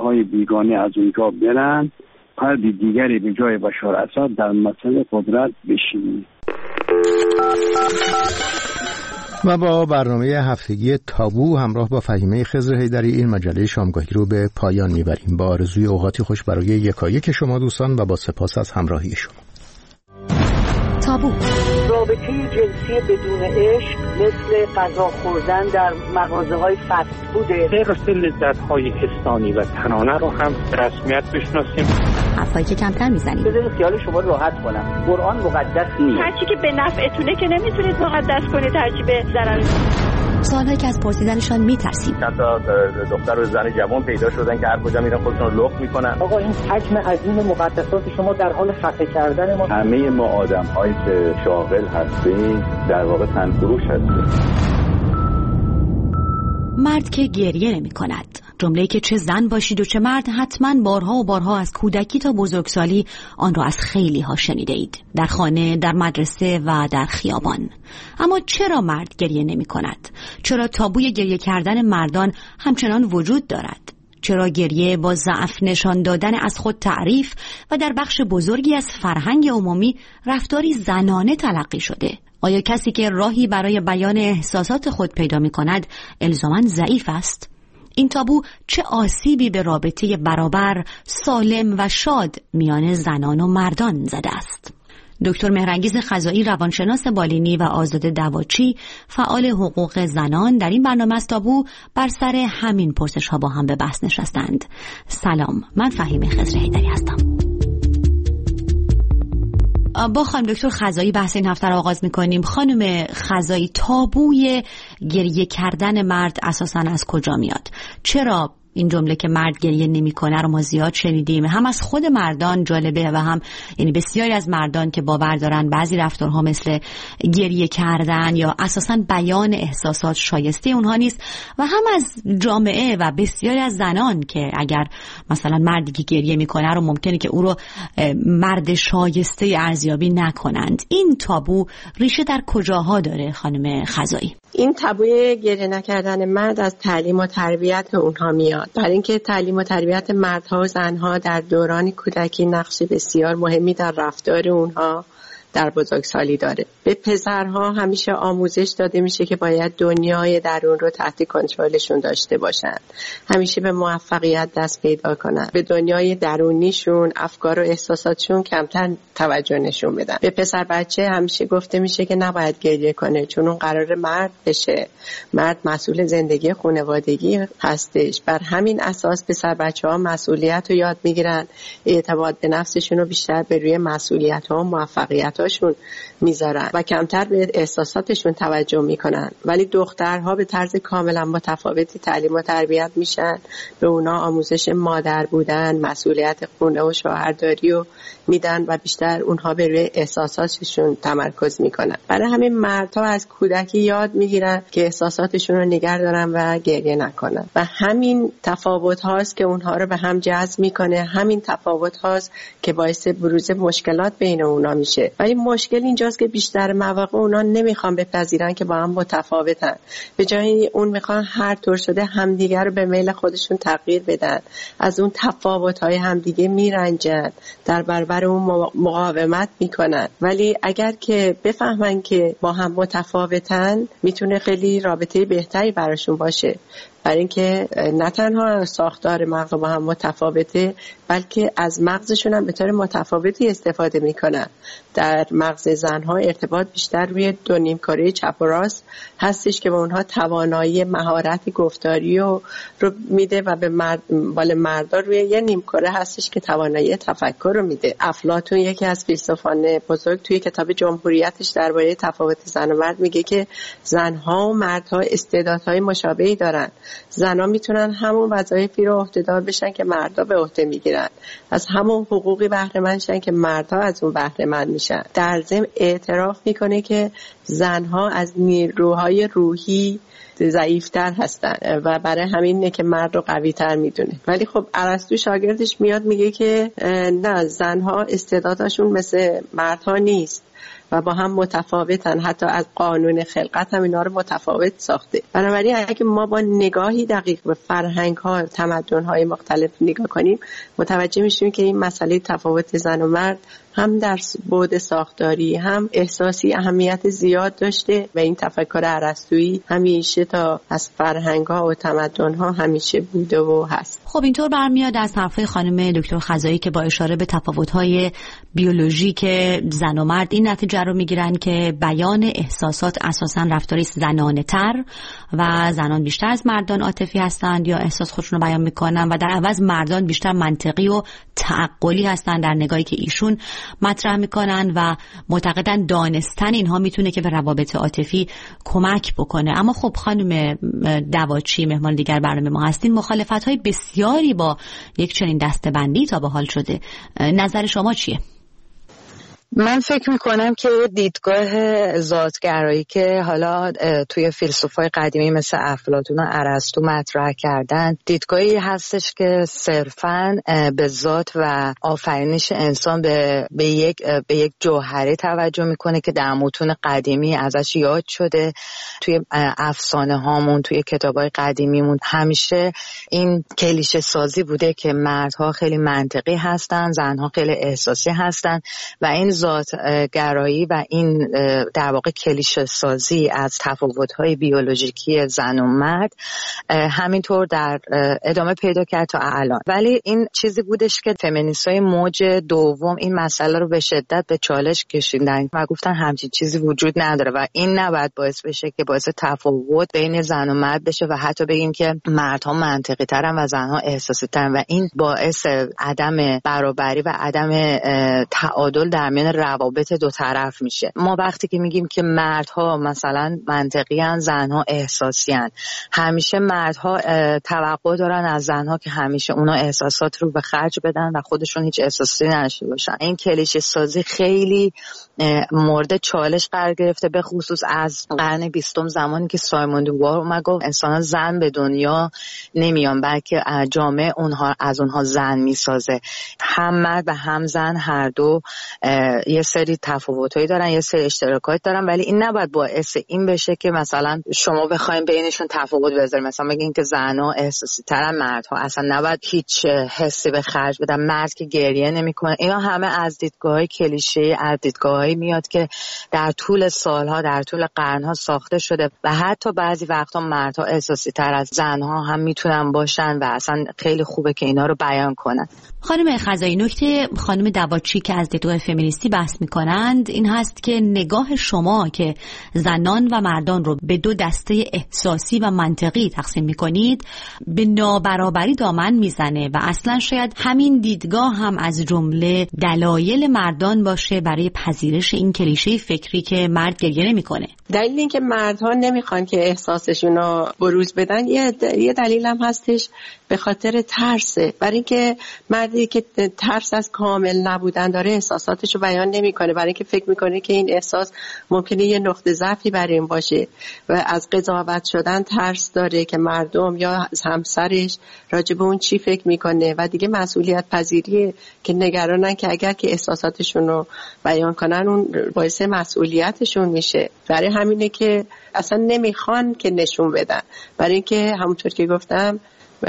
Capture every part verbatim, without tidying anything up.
های بیگانه از اونجا برن، فرد دیگری به جای بشار اسد در مسئله قدرت بشینه. و با برنامه هفتگی تابو همراه با فهیمه خضر حیدری این مجله شامگاهی رو به پایان میبریم، با آرزوی اوقاتی خوش برای یکایک شما دوستان و با سپاس از همراهی شما. تابو. رابطه جنسی بدون عشق مثل غذا خوردن در مغازه‌های فست فوده. غیر لذت‌های حسانی و تنانه رو هم به رسمیت بشناسیم. حرفایی که کمتر میزنیم. بذارید خیال شما راحت کنم. قرآن مقدس نیست. هرچی که به نفعتونه که نمیتونید مقدس کنید، هرچی به ضرر. سوالایی که از پرسیدنشان میترسیم. چند تا دختر و زن جوان پیدا شدن که هر کجا میرن خودشون رو لخت میکنن. آقا این حجم عظیم مقدسات شما در حال خفه کردن ما. همه ما آدم‌هایی که شاغل هستیم در واقع تنفروش هستیم. مرد که گریه نمی کند، جمله‌ای که چه زن باشید و چه مرد حتما بارها و بارها از کودکی تا بزرگسالی آن را از خیلی ها شنیده اید، در خانه، در مدرسه و در خیابان. اما چرا مرد گریه نمی کند؟ چرا تابوی گریه کردن مردان همچنان وجود دارد؟ چرا گریه با ضعف نشان دادن از خود تعریف و در بخش بزرگی از فرهنگ عمومی رفتاری زنانه تلقی شده؟ آیا کسی که راهی برای بیان احساسات خود پیدا می کند الزاماً ضعیف است؟ این تابو چه آسیبی به رابطه برابر، سالم و شاد میان زنان و مردان زده است؟ دکتر مهرانگیز خزائی، روانشناس بالینی و آزاده دواچی، فعال حقوق زنان، در این برنامه از تابو بر سر همین پرسش ها با هم به بحث نشستند. سلام، من فهیمه خضر حیدری هستم. با خانم دکتر خزائی بحث این هفته را آغاز می‌کنیم. خانم خزائی، تابوی گریه کردن مرد اساساً از کجا میاد؟ چرا این جمله که مرد گریه نمی‌کنه رو ما زیاد شنیدیم، هم از خود مردان جالبه و هم یعنی بسیاری از مردان که باور دارن بعضی رفتارها مثل گریه کردن یا اساساً بیان احساسات شایسته اونها نیست، و هم از جامعه و بسیاری از زنان که اگر مثلا مردی که گریه میکنه رو ممکنه که او رو مرد شایسته ارزیابی نکنند. این تابو ریشه در کجاها داره خانم خزائی؟ این تابوی گریه نکردن مرد از تعلیم و تربیت اونها میاد، برای اینکه تعلیم و تربیت مردها و زنها در دوران کودکی نقش بسیار مهمی در رفتار اونها در بزرگسالی داره. به پسرها همیشه آموزش داده میشه که باید دنیای درون رو تحت کنترلشون داشته باشن، همیشه به موفقیت دست پیدا کنن، به دنیای درونیشون، افکار و احساساتشون کمتر توجه نشون بدن. به پسر بچه همیشه گفته میشه که نباید گریه کنه چون اون قرار مرد بشه، مرد مسئول زندگی خانوادگی هستش. بر همین اساس پسر بچه ها مسئولیت رو یاد میگیرن، اعتماد به نفسشون رو بیشتر به روی مسئولیت ها و موفقیت هاشون میذارن و کمتر به احساساتشون توجه میکنن. ولی دخترها به طرز کاملا متفاوتی تعلیم و تربیت میشن، به اونا آموزش مادر بودن، مسئولیت خونه و شوهرداری رو میدن و بیشتر اونها به روی احساساتشون تمرکز میکنن. برای همین مردها از کودکی یاد میگیرن که احساساتشون رو نگه دارن و گریه نکنن و همین تفاوت هاست که اونها رو به هم جذب میکنه، همین تفاوت هاست که باعث بروز مشکلات بین اونا میشه. ولی مشکل اینجاست که بیشتر مواقع اونا نمیخوان بپذیرن که با هم متفاوتن، به جای اون میخوان هر طور شده همدیگه رو به میل خودشون تغییر بدن، از اون تفاوت‌های همدیگه میرنجن، در برابر اون مقاومت میکنن. ولی اگر که بفهمن که با هم متفاوتن میتونه خیلی رابطه بهتری براشون باشه، برای اینکه نه تنها ساختار مغز با هم متفاوته بلکه از مغزشون هم به طور متفاوتی استفاده میکنن. در مغز زنها ارتباط بیشتر روی دو نیمکره چپ و راست هستش که به اونها توانایی مهارت گفتاری رو, رو میده و به مرد بال مردا روی یه نیمکره هستش که توانایی تفکر رو میده. افلاطون یکی از فیلسوفان بزرگ توی کتاب جمهوریتش درباره تفاوت زن و مرد میگه که زنها و مردها استعدادهای مشابهی دارن. زنها میتونن همون وظایفی رو عهده‌دار بشن که مردا به عهده میگیرن، از همون حقوقی بهره مند شن که مردها از اون بهره مند میشن. در ضمن اعتراف میکنه که زنها از نیروهای روحی ضعیفتر هستن و برای همینه که مرد رو قوی تر میدونه. ولی خب ارسطو شاگردش میاد میگه که نه، زنها استعدادشون مثل مردها نیست و با هم متفاوتن، حتی از قانون خلقت هم اینا رو متفاوت ساخته. بنابراین اگه ما با نگاهی دقیق به فرهنگ ها، تمدن های مختلف نگاه کنیم، متوجه میشیم که این مسئله تفاوت زن و مرد هم در بعد ساختاری هم احساسی اهمیت زیاد داشته و این تفکر ارسطویی همیشه تا از فرهنگ‌ها و تمدن‌ها همیشه بوده و هست. خب اینطور برمیاد از حرفای خانم دکتر خزایی که با اشاره به تفاوت‌های بیولوژیک زن و مرد این نتیجه رو میگیرن که بیان احساسات اساساً رفتاری زنانه‌تر و زنان بیشتر از مردان عاطفی هستند یا احساس خودشون رو بیان میکنن و در عوض مردان بیشتر منطقی و تعقلی هستند در نگاهی که ایشون مطرح میکنن و معتقدن دانستن اینها میتونه که به روابط عاطفی کمک بکنه. اما خب خانم دواچی، مهمان دیگر برنامه ما هستین، مخالفت‌های بسیاری با یک چنین دسته‌بندی تا به حال شده. نظر شما چیه؟ من فکر میکنم که دیدگاه ذاتگرایی که حالا توی فیلسوفای قدیمی مثل افلاطون و ارسطو مطرح کردن، دیدگاهی هستش که صرفاً به ذات و آفرینش انسان به, به یک به یک جوهره توجه میکنه که در متون قدیمی ازش یاد شده. توی افسانه هامون، توی کتابای قدیمیمون همیشه این کلیشه سازی بوده که مردها خیلی منطقی هستن، زنها خیلی احساسی هستن و این ذات گرایی و این در واقع کلیشه سازی از تفاوت‌های بیولوژیکی زن و مرد همینطور در ادامه پیدا کرد تا الان. ولی این چیزی بودش که فمینیست‌های موج دوم این مسئله رو به شدت به چالش کشیدن و گفتن همچین چیزی وجود نداره و این نباید باعث بشه که باعث تفاوت بین زن و مرد بشه و حتی بگیم که مردها منطقی ترن و زنها احساسی ترن و این باعث عدم برابری و عدم تعادل در میان روابط دو طرف میشه. ما وقتی که میگیم که مردها مثلا منطقی ان، زنها احساسی ان، همیشه مردها توقع دارن از زنها که همیشه اونا احساسات رو به خرج بدن و خودشون هیچ احساسی نداشته باشن. این کلیشه سازی خیلی مورد چالش قرار گرفته، به خصوص از قرن بیستم، زمانی که سایمون دوبار اومد گفت انسان زن به دنیا نمیان بلکه جامعه اونها از اونها زن میسازه. هم مرد و هم زن هر دو یه سری تفاوتایی دارن، یه سری اشتراکات دارن، ولی این نباید باعث این بشه که مثلا شما بخواید بینشون تفاوت بذارید. مثلا بگین که زنها احساسی ترن، مردها اصلا نباید هیچ حسی به خرج بدن، مرد که گریه نمیکنه. اینا همه از دیدگاه‌های کلیشه‌ای، از دیدگاه‌هایی میاد که در طول سالها، در طول قرن‌ها ساخته شده و حتی بعضی وقتا مردها احساسی تر از زنها هم میتونن باشن و اصلا خیلی خوبه که اینا رو بیان کنن. خانم خزایی، نکته خانم دواچی که از دیدگاه فمینیستی بحث میکنند این هست که نگاه شما که زنان و مردان رو به دو دسته احساسی و منطقی تقسیم میکنید به نابرابری دامن میزنه و اصلا شاید همین دیدگاه هم از جمله دلایل مردان باشه برای پذیرش این کلیشه فکری که مرد گریه نمیکنه. دلیل این که مردها نمیخوان که احساسشون رو بروز بدن یه, یه دلیل هم هستش به خاطر ترسه. برای اینکه مردی که ترس از کامل نبودن داره احساساتش رو بیان نمیکنه، برای اینکه فکر میکنه که این احساس ممکنه یه نقطه ضعفی برای این باشه و از قضاوت شدن ترس داره که مردم یا همسرش راجع به اون چی فکر میکنه و دیگه مسئولیت پذیریه که نگرانن که اگر که احساساتشون رو بیان کنن اون باعث مسئولیتشون میشه. برای همینه که اصلا نمیخوان که نشون بدن، برای اینکه همونطور که گفتم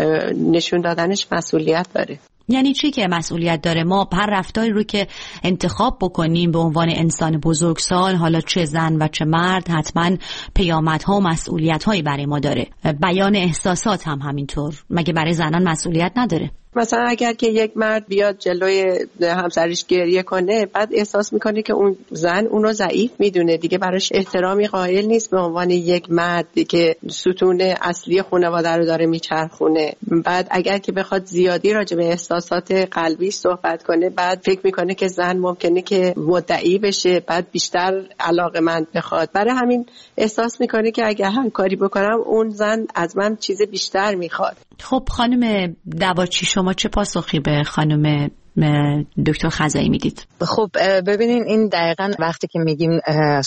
نشون دادنش مسئولیت داره. یعنی چی که مسئولیت داره؟ ما هر رفتاری رو که انتخاب بکنیم به عنوان انسان بزرگسال، حالا چه زن و چه مرد، حتما پیامدها و مسئولیت‌هایی برای ما داره. بیان احساسات هم همینطور. مگه برای زنان مسئولیت نداره؟ مثلا اگر که یک مرد بیاد جلوی همسرش گریه کنه، بعد احساس میکنه که اون زن اون رو ضعیف میدونه، دیگه براش احترامی قائل نیست به عنوان یک مردی که ستون اصلی خانواده رو داره میچرخونه. بعد اگر که بخواد زیادی راجع به احساسات قلبی صحبت کنه، بعد فکر میکنه که زن ممکنه که مدعی بشه، بعد بیشتر علاقه‌مند بخواد. برای همین احساس میکنه که اگر هر کاری بکنم اون زن از من چیز بیشتر میخواد. خب خانم دواچی، شما چه پاسخی به خانم دکتر خزایی میدید؟ خب ببینین این دقیقاً وقتی که میگیم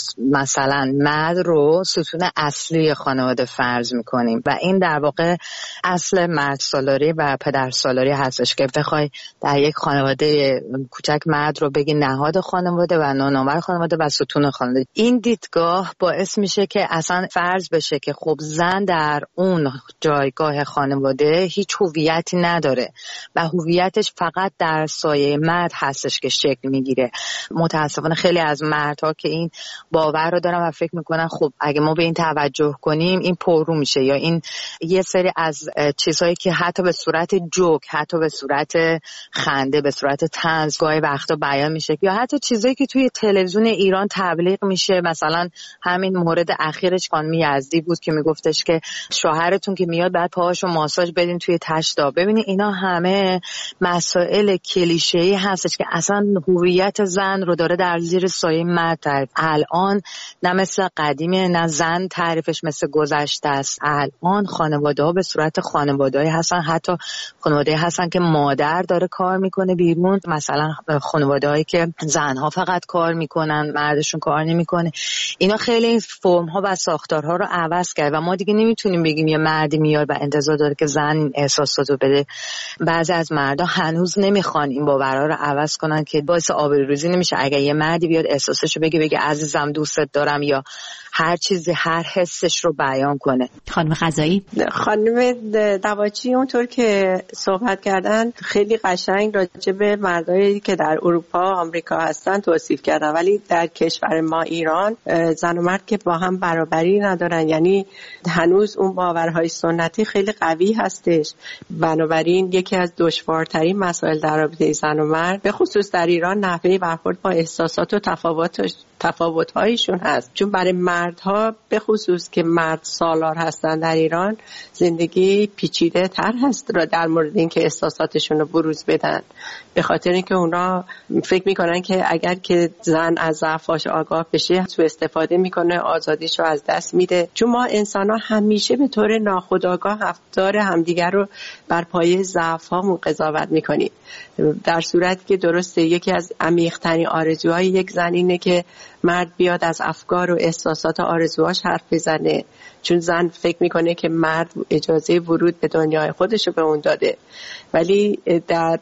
مثلا مرد رو ستون اصلی خانواده فرض میکنیم و این در واقع اصل مرد سالاری و پدر سالاری هستش که بخوای در یک خانواده کوچک مرد رو بگی نهاد خانواده و نانآور خانواده و ستون خانواده. این دیدگاه باعث میشه که اصلا فرض بشه که خب زن در اون جایگاه خانواده هیچ هویتی نداره و هویتش فقط در سایه مرد هستش که شکل میگیره. متاسفانه خیلی از مردها که این باور رو دارن و فکر میکنن خب اگه ما به این توجه کنیم این پررو میشه، یا این یه سری از چیزهایی که حتی به صورت جوک، حتی به صورت خنده، به صورت طنز گاهی وقتا بیان میشه، یا حتی چیزایی که توی تلویزیون ایران تبلیغ میشه. مثلا همین مورد اخیرش خانم یزدی بود که میگفتش که شوهرتون که میاد بعد پاهاشو ماساژ بدین توی تشتا. ببینید اینا همه مسائل کلیشه‌ای هستش که اصلا هویت زن رو داره در زیر سایه مرد تعریف. الان نه مثل قدیمه، نه زن تعریفش مثل گذشته است. الان خانواده‌ها به صورت خانواده‌ای هستن، حتی خانواده‌ای هستن که مادر داره کار میکنه بیرون، مثلا خانواده‌ای که زنها فقط کار میکنن مردشون کار نمیکنه. اینا خیلی این فرم‌ها و ساختارها رو عوض کرد و ما دیگه نمیتونیم بگیم یه مردی میاد و انتظار داره که زن این احساساتو بده. بعضی از مردا هنوز نمیخوان این باورها رو عوض کنن که باعث آبروریزی نمیشه اگه یه مردی بیاد احساسشو بگه بگه عزیزم دوستت دارم، یا هر چیزی هر حسش رو بیان کنه. خانم خزایی؟ خانم دواچی اونطور که صحبت کردن خیلی قشنگ راجع به مردایی که در اروپا آمریکا هستن توصیف کردن، ولی در کشور ما ایران زن و مرد که با هم برابری ندارن، یعنی هنوز اون باورهای سنتی خیلی قوی هستش. بنابراین یکی از دشوارترین مسائل در رابطه زن و مرد به خصوص در ایران نحوه برخورد با احساسات و تفاوتش تفاوت‌هایشون هست. چون برای مردها به خصوص که مرد سالار هستن در ایران زندگی پیچیده تر هست را در مورد اینکه احساساتشون رو بروز بدن، به خاطر اینکه اونا فکر میکنن که اگر که زن از ضعفاش آگاه بشه سوء استفاده میکنه، آزادیش رو از دست میده. چون ما انسان‌ها همیشه به طور ناخودآگاه رفتار همدیگر رو بر پایه ضعف‌هامون قضاوت میکنیم، در صورتی که درسته یکی از عمیق‌ترین آرزوهای یک زن اینه که مرد بیاد از افکار و احساسات و آرزوهاش حرف بزنه، چون زن فکر میکنه که مرد اجازه ورود به دنیای خودش رو به اون داده. ولی در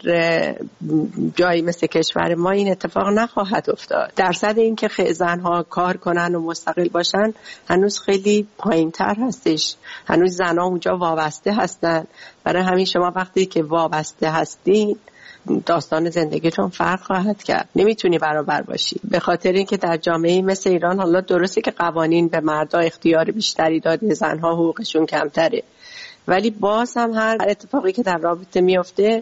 جایی مثل کشور ما این اتفاق نخواهد افتاد. درصد این که زنها کار کنن و مستقل باشن هنوز خیلی پایین تر هستش. هنوز زنها اونجا وابسته هستن. برای همین شما وقتی که وابسته هستین داستان زندگیتون فرق خواهد کرد، نمیتونی برابر باشی. به خاطر اینکه در جامعه مثل ایران حالا درسته که قوانین به مردها اختیار بیشتری داده، زنها حقوقشون کمتره، ولی باز هم هر اتفاقی که در رابطه میفته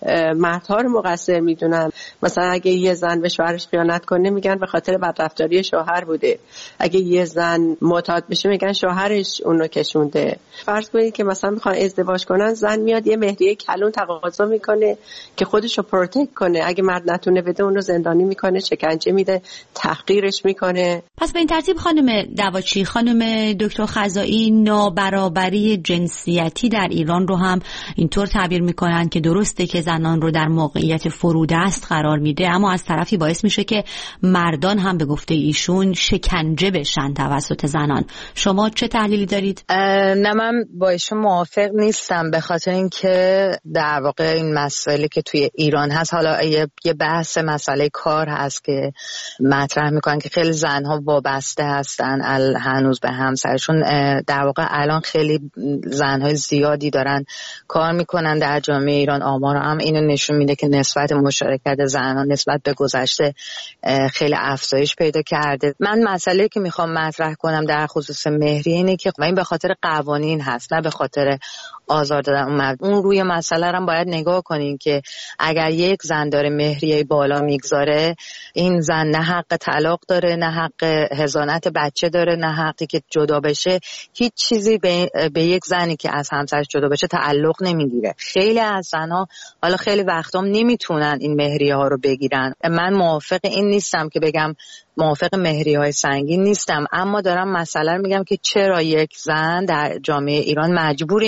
مردها رو مقصر میدونن. مثلا اگه یه زن به شوهرش خیانت کنه میگن به خاطر بدرفتاری شوهر بوده، اگه یه زن معتاد بشه میگن شوهرش اونو کشونده. فرض کنید که مثلا میخوان ازدواج کنن، زن میاد یه مهریه کلون تقاضا میکنه که خودش رو پروتکت کنه، اگه مرد نتونه بده اونو زندانی میکنه، شکنجه میده، تحقیرش میکنه. پس به این ترتیب خانم دواچی، خانم دکتر خزایی نابرابری جنسیتی در ایران رو هم اینطور تعبیر میکنن که درسته که زنان رو در موقعیت فرودست قرار میده، اما از طرفی باعث میشه که مردان هم به گفته ایشون شکنجه بشن توسط زنان. شما چه تحلیلی دارید؟ نه من با ایشون موافق نیستم، به خاطر اینکه در واقع این مسئله که توی ایران هست، حالا یه, یه بحث مسئله کار هست که مطرح میکنن که خیلی زنها وابسته هستن هنوز به همسرشون. در واقع الان خیلی زنهای زیادی دارن کار میکنن در جامعه ایران. آمار هم اینو نشون میده که نسبت مشارکت زنان نسبت به گذشته خیلی افزایش پیدا کرده. من مسئله که میخوام مطرح کنم در خصوص مهریه اینه که این به خاطر قوانین هست، نه به خاطر آزار دادن اون مرد. اون روی مسئله رو باید نگاه کنیم که اگر یک زن داره مهریه بالا میگذاره، این زن نه حق طلاق داره، نه حق حضانت بچه داره، نه حقی که جدا بشه. هیچ چیزی به, به یک زنی که از همسرش جدا بشه تعلق نمیگیره. خیلی از زنها حالا خیلی وقتا نمیتونن این مهریه ها رو بگیرن. من موافق این نیستم که بگم موافق مهریه های سنگین نیستم، اما دارم مسئله رو میگم که چرا یک زن در جامعه ایران مجبور این کارو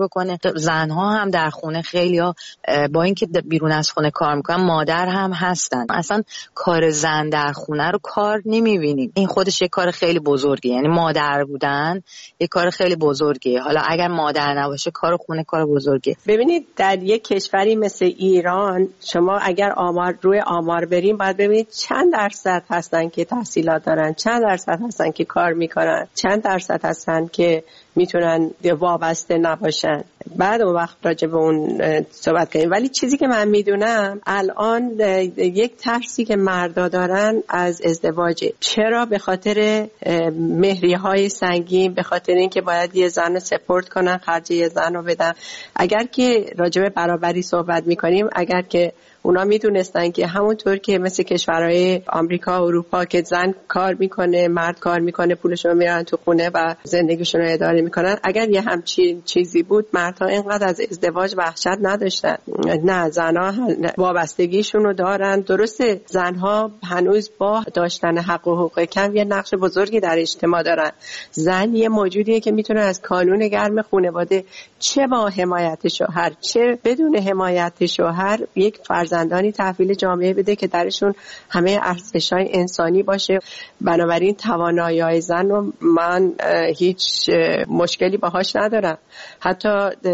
بکنه. زنها هم در خونه خیلی‌ها با اینکه بیرون از خونه کار میکنن مادر هم هستن، اصلا کار زن در خونه رو کار نمیبینیم. این خودش یک کار خیلی بزرگیه، یعنی مادر بودن یک کار خیلی بزرگیه. حالا اگر مادر نباشه کار خونه کار بزرگیه. ببینید در یک کشوری مثل ایران شما اگر آمار روی آمار بریم باید ببینید چند درصد هستن که تحصیلات دارن، چند درصد هستن که کار میکنن، چند درصد هستن که میتونن وابسته نباشن. بعد اون وقت راجع به اون صحبت کنیم. ولی چیزی که من میدونم الان یک ترسی که مردا دارن از ازدواجه. چرا؟ به خاطر مهریه‌های سنگین، به خاطر اینکه باید یه زن رو سپورت کنن، خرج یه زن رو بدن. اگر که راجع به برابری صحبت میکنیم، اگر که اونا میدونستن که همونطور که مثل کشورهای آمریکا و اروپا که زن کار میکنه، مرد کار میکنه، پولشون رو میارن تو خونه و زندگیشون رو اداره میکنن، اگر یه همچین چیزی بود مردها اینقدر از ازدواج وحشت نداشتن. نه، زنها وابستگیشون رو دارن. درسته زنها هنوز با داشتن حق و حقوق کم یه نقش بزرگی در اجتماع دارن. زن یه موجودیه که میتونه از کانون گرم خانواده، چه با حمایت شوهر چه بدون حمایت شوهر، یک فرزندانی تحویل جامعه بده که درشون همه ارزش‌های انسانی باشه. بنابراین توانایی‌های زن رو من هیچ مشکلی باهاش ندارم. حتی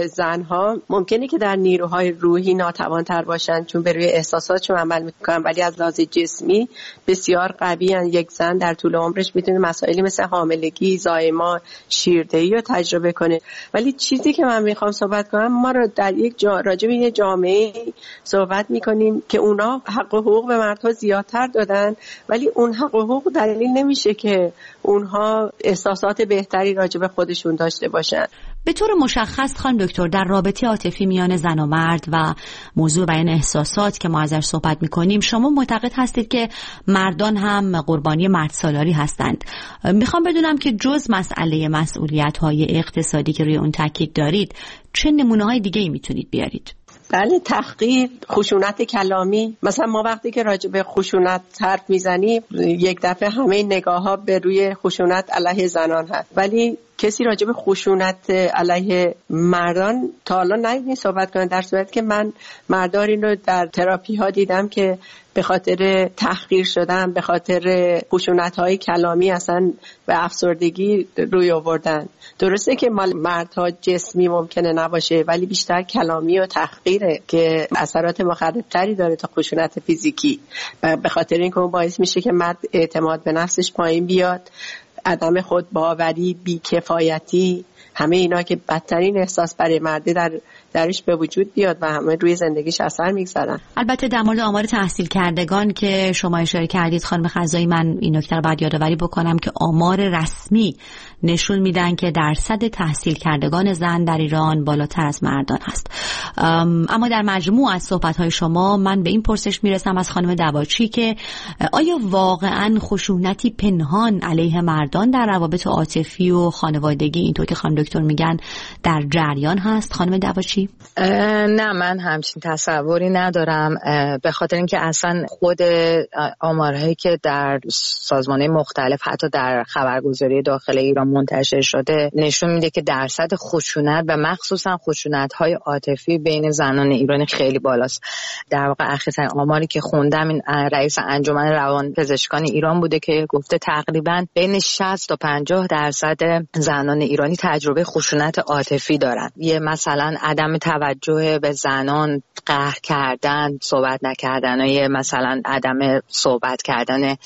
زنها ممکنه که در نیروهای روحی ناتوان‌تر باشن چون به روی احساساتشون عمل میکنن، ولی از لحاظ جسمی بسیار قوی‌اند. یک زن در طول عمرش میتونه مسائلی مثل حاملگی، زایمان، شیردهی رو تجربه کنه. ولی چیزی که من میخوام صحبت کنم، ما رو در یک جا... راجع به یک جامعه صحبت میکنیم که اونا حق و حقوق به مردها زیادتر دادن، ولی اون حق و حقوق دلیل نمیشه که اونها احساسات بهتری راجع به خودشون داشته باشن. به طور مشخص خانم دکتر، در رابطه عاطفی میان زن و مرد و موضوع بیان احساسات که ما ازش صحبت میکنیم، شما معتقد هستید که مردان هم قربانی مردسالاری هستند. میخوام بدونم که جز مسئله مسئولیت‌های اقتصادی که روی اون تاکید دارید، چه نمونه‌های دیگه‌ای میتونید بیارید؟ بله، تحقیر، خشونت کلامی. مثلا ما وقتی که راجع به خشونت حرف میزنیم یک دفعه همه نگاه‌ها به روی خشونت علیه زنان هست، ولی کسی راجع به خشونت علیه مردان تا حالا ندیدین صحبت کنه، در صورتی که من مردان رو در تراپی ها دیدم که به خاطر تحقیر شدن، به خاطر خشونت‌های کلامی اصلا به افسردگی روی آوردن. درسته که مال مردها جسمی ممکنه نباشه، ولی بیشتر کلامی و تحقیره که اثرات مخربتری داره تا خشونت فیزیکی. به خاطر اینکه اون باعث میشه که مرد اعتماد به نفسش پایین بیاد، عدم خود باوری، بی‌کفایتی، همه اینا که بدترین احساس برای مرده در درش به وجود بیاد و همه روی زندگیش اثر میگذارن. البته در مورد آمار تحصیل کردگان که شما اشاره کردید خانم خزایی، من این نکته رو باید یادآوری بکنم که آمار رسمی نشون میدن که درصد تحصیل کردگان زن در ایران بالاتر از مردان هست. اما در مجموع از صحبت‌های شما من به این پرسش میرسم از خانم دواچی که آیا واقعاً خشونتی پنهان علیه مردان در روابط عاطفی و خانوادگی اینطور که خانم دکتر میگن در جریان هست؟ خانم دواچی؟ نه، من همچین تصوری ندارم، به خاطر اینکه اصلا خود آمارهایی که در سازمان‌های مختلف حتی در خبرگزاری داخل ایران منتشر شده نشون میده که درصد خشونت و مخصوصا خشونت‌های عاطفی بین زنان ایران خیلی بالاست. در واقع اخیراً آماری که خوندم این رئیس انجمن روانپزشکان ایران بوده که گفته تقریباً بین شصت تا پنجاه درصد زنان ایرانی تجربه خشونت عاطفی دارن. یه مثلا عدم توجه به زنان، قهر کردن، صحبت نکردن، یه مثلا عدم صحبت کردن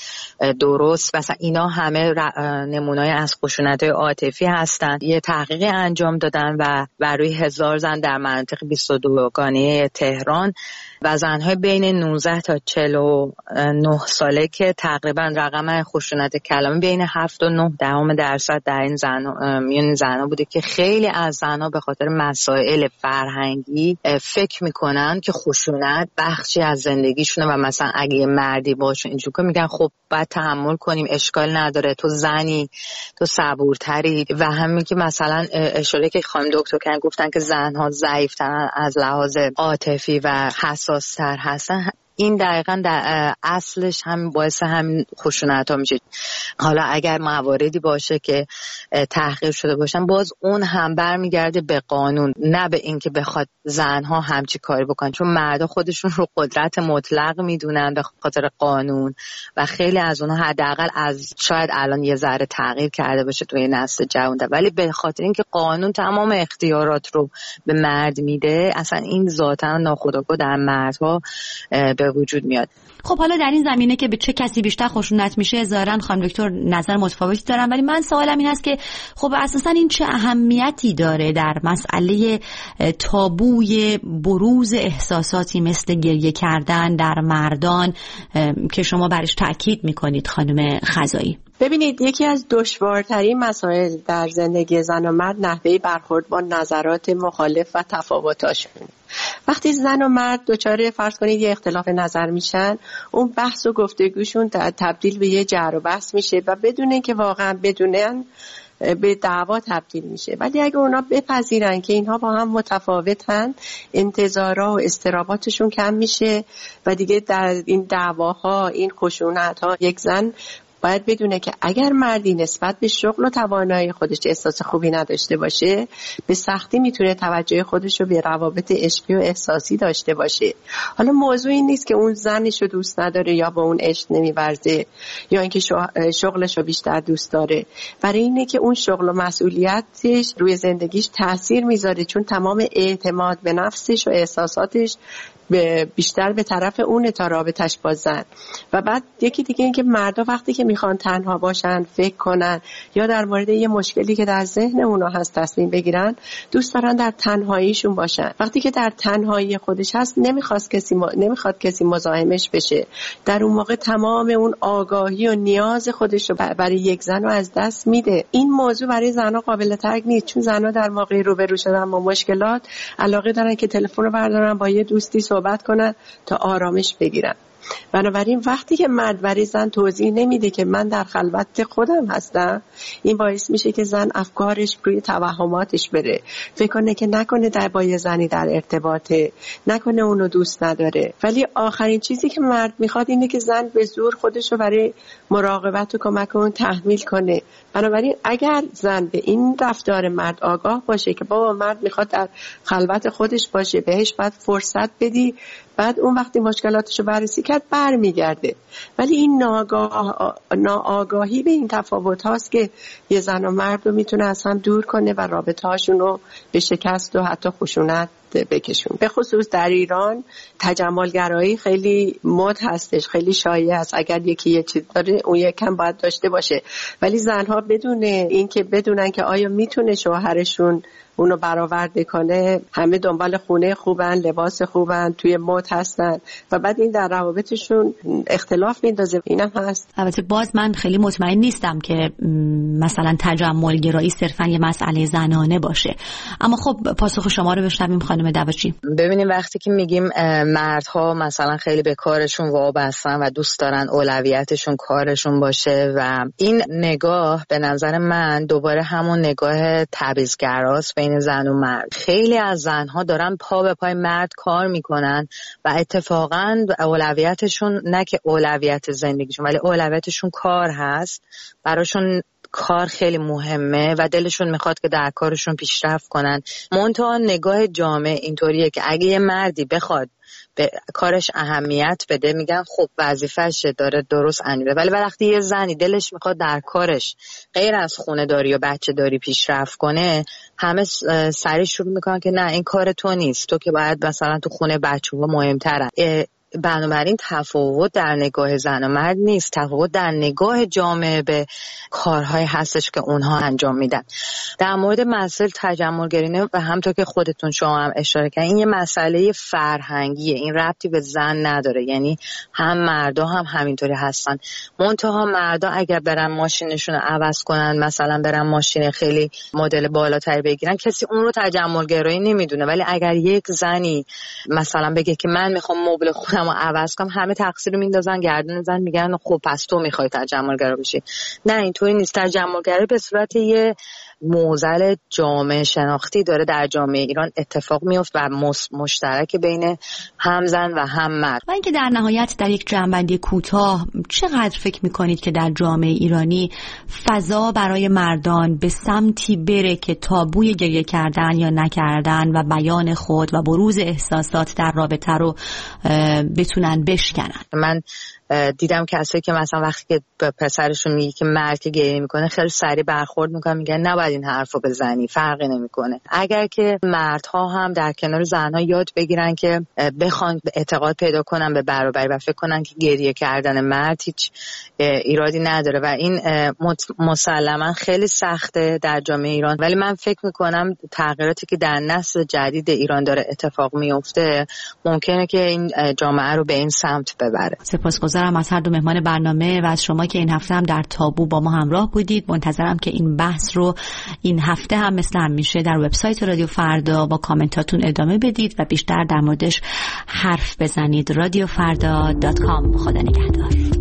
درست، مثلا اینا همه نمونه‌ای از خشونت عاطفی هستند. یه تحقیق انجام دادن و بر روی هزار زن در مناطق بیست و دو گانه تهران و زن‌های بین نوزده تا چهل و نه ساله که تقریبا رقم خشونت کلامی بین هفت و نه دهم درصد در این زن میون زن‌ها بوده که خیلی از زن‌ها به خاطر مسائل فرهنگی فکر میکنن که خشونت بخشی از زندگیشونه و مثلا اگه مردی باشه اینجوری که میگن خب باید تحمل کنیم، اشکال نداره، تو زنی، تو صبورتری. و همین که مثلا اشاره که خانم دکتر کردن گفتن که زن‌ها ضعیف‌ترن از لحاظ عاطفی و حساس‌تر هستن، این دقیقاً در اصلش هم باعث هم خشونت ها میشه. حالا اگر مواردی باشه که تحقیر شده باشن، باز اون هم برمیگرده به قانون، نه به اینکه بخواد زنها همچی کاری بکنن، چون مردا خودشون رو قدرت مطلق میدونن به خاطر قانون و خیلی از اونها حداقل از شاید الان یه ذره تغییر کرده باشه توی نسل جوان، ولی به خاطر اینکه قانون تمام اختیارات رو به مرد میده، اصلا این ذاتاً ناخودآگاه در مردها به وجود میاد. خب حالا در این زمینه که به چه کسی بیشتر خشونت میشه ظاهراً خانم دکتر نظر متفاوتی دارن، ولی من سوالم این است که خب اساساً این چه اهمیتی داره در مسئله تابوی بروز احساساتی مثل گریه کردن در مردان که شما برش تاکید میکنید خانم خزایی؟ ببینید، یکی از دشوارترین مسائل در زندگی زن و مرد نحوه برخورد با نظرات مخالف و تفاوتاشون. وقتی زن و مرد دچار فرض کنید یه اختلاف نظر میشن، اون بحث و گفتگوشون تبدیل به یه جر و بحث میشه و بدون اینکه واقعا بدونن به دعوا تبدیل میشه. ولی اگه اونا بپذیرن که اینها با هم متفاوتن، انتظارها و استراباتشون کم میشه و دیگه در این دعواها، این خشونت‌ها، یک زن باید بدونه که اگر مردی نسبت به شغل و توانایی خودش احساس خوبی نداشته باشه، به سختی میتونه توجه خودش رو به روابط عشقی و احساسی داشته باشه. حالا موضوع این نیست که اون زنش رو دوست نداره یا با اون عشق نمیورزه یا اینکه شغلش رو بیشتر دوست داره، برای اینه که اون شغل و مسئولیتش روی زندگیش تأثیر میذاره، چون تمام اعتماد به نفسش و احساساتش بیشتر به طرف اونه تا رابطش با زن. و بعد یکی دیگه این که مردا وقتی که میخوان تنها باشن، فکر کنن یا در مورد یه مشکلی که در ذهن اونا هست تصمیم بگیرن، دوست دارن در تنهاییشون باشن. وقتی که در تنهایی خودش هست، نمیخواد کسی م... نمیخواد کسی مزاحمش بشه. در اون موقع تمام اون آگاهی و نیاز خودش رو برای یک زن رو از دست میده. این موضوع برای زنها قابل ترک نیست، چون زنها در موقع روبرو شدن با مشکلات علاقه دارن که تلفن رو بردارن با یه دوستی صحبت کنن تا آرامش بگیرن. بنابراین وقتی که مرد برای زن توضیح نمیده که من در خلوت خودم هستم، این باعث میشه که زن افکارش روی توهماتش بره، فکر کنه که نکنه در با یه زنی در ارتباطه، نکنه اونو دوست نداره. ولی آخرین چیزی که مرد میخواد اینه که زن به زور خودشو برای مراقبت و کمک اون تحمیل کنه. بنابراین اگر زن به این رفتار مرد آگاه باشه که بابا مرد میخواد در خلوت خودش باشه، بهش باید فرصت بدی، بعد اون وقتی مشکلاتشو بررسی کرد برمیگرده. ولی این ناآگاه ناآگاهی به این تفاوت هاست که یه زن و مرد رو میتونه از هم دور کنه و رابطه هاشون رو به شکست و حتی خشونت بکشون. به خصوص در ایران تجملگرایی خیلی مد هستش، خیلی شایع است. اگر یکی یه چیز داره اون یکم باید داشته باشه. ولی زنها بدون این که بدونن که آیا میتونه شوهرشون اونو برآورده کنه، همه دنبال خونه خوبن، لباس خوبن، توی مد هستن و بعد این در روابطشون اختلاف میندازه. اینم هست. البته باز من خیلی مطمئن نیستم که مثلا تجملگرایی صرفا یه مسئله زنانه باشه، اما خب پاسخ شما رو بشنویم خانم دواچی. ببینیم وقتی که میگیم مردها مثلا خیلی به کارشون وابستن و دوست دارن اولویتشون کارشون باشه و این نگاه به نظر من دوباره همون نگاه تبعیض‌گراست بین زن و مرد. خیلی از زنها دارن پا به پای مرد کار میکنن و اتفاقا اولویتشون نه که اولویت زندگیشون، ولی اولویتشون کار هست. براشون کار خیلی مهمه و دلشون میخواد که در کارشون پیشرفت کنن. منتها نگاه جامعه اینطوریه که اگه یه مردی بخواد به کارش اهمیت بده، میگن خب وظیفه‌شه، داره درست انجام میده. ولی وقتی یه زنی دلش میخواد در کارش غیر از خونه داری و بچه داری پیشرفت کنه، همه سریع شروع میکنن که نه این کار تو نیست، تو که باید مثلا تو خونه بچه‌ها مهم‌تره. بنابراین تفاوت در نگاه زن و مرد نیست، تفاوت در نگاه جامعه به کارهای هستش که اونها انجام میدن. در مورد مسئله تجملگری و همونطور که خودتون شما هم اشاره کردین، این یه مسئله فرهنگیه، این ربطی به زن نداره. یعنی هم مردا هم همینطوری هستن. منتها مردا اگر برن ماشینشون رو عوض کنن، مثلا برن ماشین خیلی مدل بالاتری بگیرن، کسی اون رو تجملگرایی نمیدونه. ولی اگر یک زنی مثلا بگه که من میخوام مبل خودم رو عوض کنم، همه تقصیر رو میندازن گردن زن، میگن خب پس تو میخوای تجملگرا بشی. نه اینطوری نیست. تجملگرایی به صورت یه معضل جامعه شناختی داره در جامعه ایران اتفاق میفته و مشترک بین هم زن و هم مرد. و اینکه در نهایت در یک جنبندی کوتاه چقدر فکر میکنید که در جامعه ایرانی فضا برای مردان به سمتی بره که تابوی گریه کردن یا نکردن و بیان خود و بروز احساسات در رابطه رو بتونن بشکنن؟ من دیدم کسایی که مثلا وقتی که به پسرشون میگه که مرد که گریه میکنه خیلی سریع برخورد میکنن، میگن نباید این حرفو بزنی، فرقی نمیکنه. اگر که مردها هم در کنار زنها یاد بگیرن که بخوان اعتقاد پیدا کنن به برابری و فکر کنن که گریه کردن مرد هیچ ایرادی نداره و این مسلما خیلی سخته در جامعه ایران، ولی من فکر میکنم تغییراتی که در نسل جدید ایران داره اتفاق میفته ممکنه که این جامعه رو به این سمت ببره. سپاسگزارم از هر دو مهمان برنامه و از شما که این هفته هم در تابو با ما همراه بودید. منتظرم که این بحث رو این هفته هم مثل همیشه در وبسایت رادیو فردا با کامنتاتون ادامه بدید و بیشتر در موردش حرف بزنید. رادیو فردا دات کام. خدا نگهدار.